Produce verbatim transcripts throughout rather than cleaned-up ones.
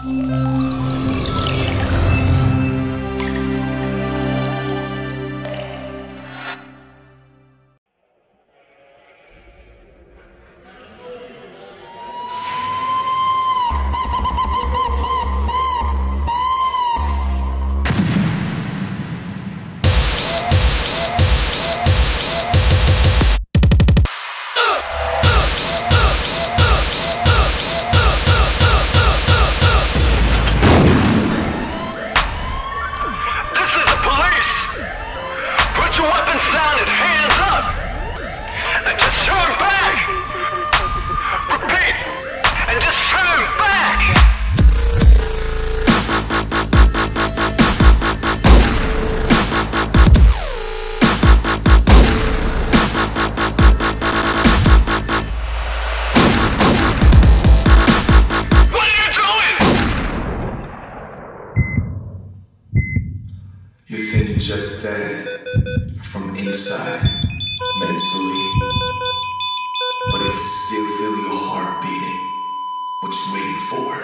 You think you're just dead from inside, mentally. But if you still feel your heart beating, what you waiting for?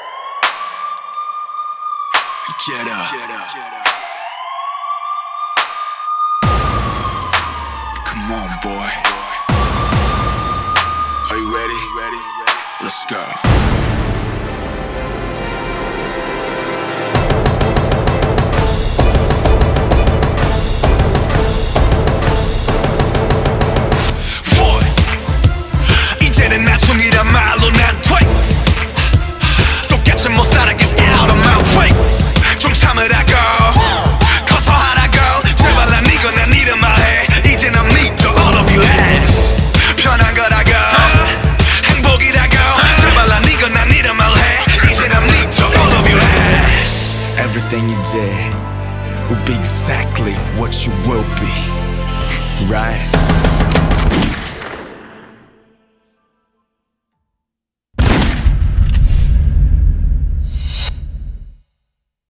Get up. Get up. Get up. Come on, boy. Are you ready? Ready? Let's go. 나중이란 말로 난 돼. 똑같이 못 살아 get out of my way. 좀 참으라고 커서 하라고 제발 난 이거나 니를 말해. 이제 난 믿어 all of you ass. 편한 거라고 행복이라고 제발 난 이거나 니를 말해. 이제 난 믿어 all of you ass. Everything you did will be exactly what you will be, right?